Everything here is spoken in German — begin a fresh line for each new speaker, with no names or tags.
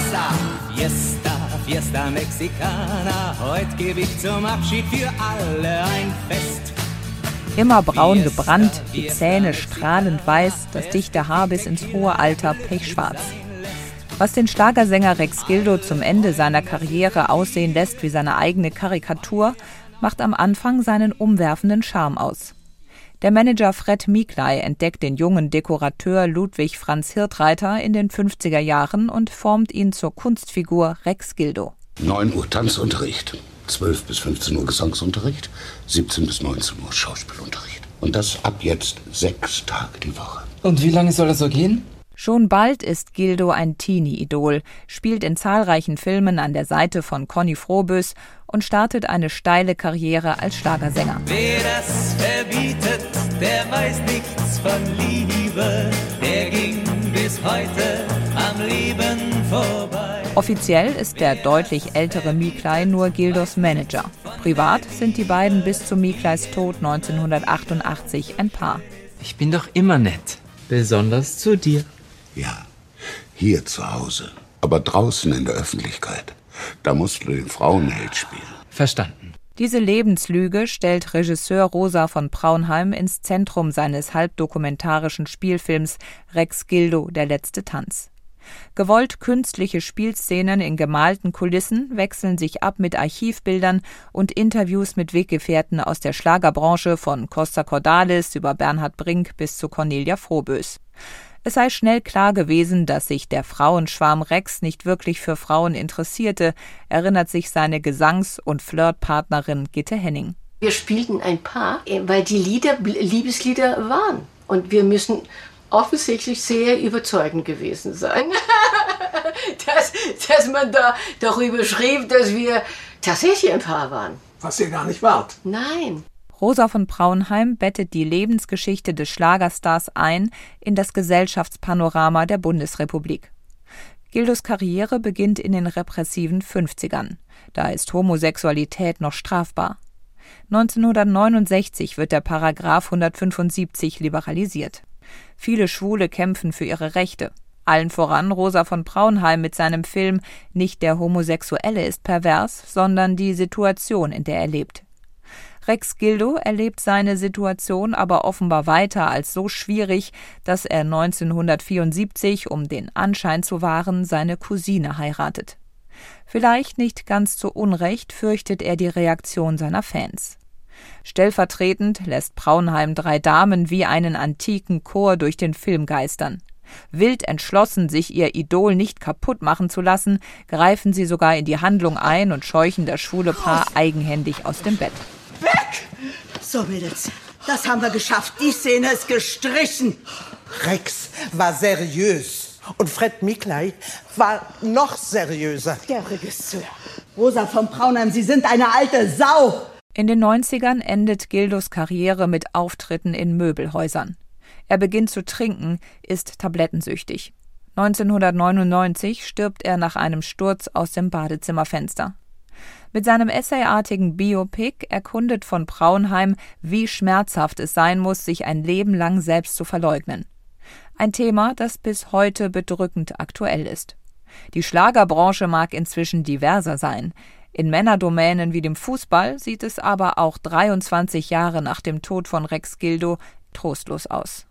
Salsa, Fiesta, Fiesta Mexicana. Heute gebe ich zum Abschied für alle ein Fest.
Immer braun gebrannt, die Zähne strahlend weiß, das dichte Haar bis ins hohe Alter pechschwarz. Was den Schlagersänger Rex Gildo zum Ende seiner Karriere aussehen lässt wie seine eigene Karikatur, macht am Anfang seinen umwerfenden Charme aus. Der Manager Fred Miklay entdeckt den jungen Dekorateur Ludwig Franz Hirtreiter in den 50er Jahren und formt ihn zur Kunstfigur Rex Gildo.
9 Uhr Tanzunterricht, 12 bis 15 Uhr Gesangsunterricht, 17 bis 19 Uhr Schauspielunterricht. Und das ab jetzt 6 Tage die Woche.
Und wie lange soll das so gehen?
Schon bald ist Gildo ein Teenie-Idol, spielt in zahlreichen Filmen an der Seite von Conny Frohbös und startet eine steile Karriere als Schlagersänger.
Wer das verbietet, der weiß nichts von Liebe. Der ging bis heute am Leben vorbei.
Offiziell ist der deutlich ältere Miklay nur Gildos Manager. Privat sind die beiden bis zu Miklays Tod 1988 ein Paar.
Ich bin doch immer nett, besonders zu dir.
Ja, hier zu Hause, aber draußen in der Öffentlichkeit. Da musst du den Frauenheld spielen.
Verstanden.
Diese Lebenslüge stellt Regisseur Rosa von Praunheim ins Zentrum seines halbdokumentarischen Spielfilms Rex Gildo, der letzte Tanz. Gewollt künstliche Spielszenen in gemalten Kulissen wechseln sich ab mit Archivbildern und Interviews mit Weggefährten aus der Schlagerbranche von Costa Cordalis über Bernhard Brink bis zu Cornelia Frohbös. Es sei schnell klar gewesen, dass sich der Frauenschwarm Rex nicht wirklich für Frauen interessierte, erinnert sich seine Gesangs- und Flirtpartnerin Gitte Henning.
Wir spielten ein Paar, weil die Lieder Liebeslieder waren. Und wir müssen offensichtlich sehr überzeugend gewesen sein, dass man da darüber schrieb, dass wir tatsächlich ein Paar waren.
Was ihr gar nicht wart.
Nein.
Rosa von Praunheim bettet die Lebensgeschichte des Schlagerstars ein in das Gesellschaftspanorama der Bundesrepublik. Gildos Karriere beginnt in den repressiven 50ern. Da ist Homosexualität noch strafbar. 1969 wird der Paragraph 175 liberalisiert. Viele Schwule kämpfen für ihre Rechte. Allen voran Rosa von Praunheim mit seinem Film Nicht der Homosexuelle ist pervers, sondern die Situation, in der er lebt. Rex Gildo erlebt seine Situation aber offenbar weiter als so schwierig, dass er 1974, um den Anschein zu wahren, seine Cousine heiratet. Vielleicht nicht ganz zu Unrecht fürchtet er die Reaktion seiner Fans. Stellvertretend lässt Praunheim 3 Damen wie einen antiken Chor durch den Film geistern. Wild entschlossen, sich ihr Idol nicht kaputt machen zu lassen, greifen sie sogar in die Handlung ein und scheuchen das schwule Paar eigenhändig aus dem Bett.
Weg! So, Mädels, das haben wir geschafft. Die Szene ist gestrichen.
Rex war seriös. Und Fred Miklay war noch seriöser.
Der Regisseur. Rosa von Praunheim, Sie sind eine alte Sau.
In den 90ern endet Gildos Karriere mit Auftritten in Möbelhäusern. Er beginnt zu trinken, ist tablettensüchtig. 1999 stirbt er nach einem Sturz aus dem Badezimmerfenster. Mit seinem essayartigen Biopic erkundet von Praunheim, wie schmerzhaft es sein muss, sich ein Leben lang selbst zu verleugnen. Ein Thema, das bis heute bedrückend aktuell ist. Die Schlagerbranche mag inzwischen diverser sein. In Männerdomänen wie dem Fußball sieht es aber auch 23 Jahre nach dem Tod von Rex Gildo trostlos aus.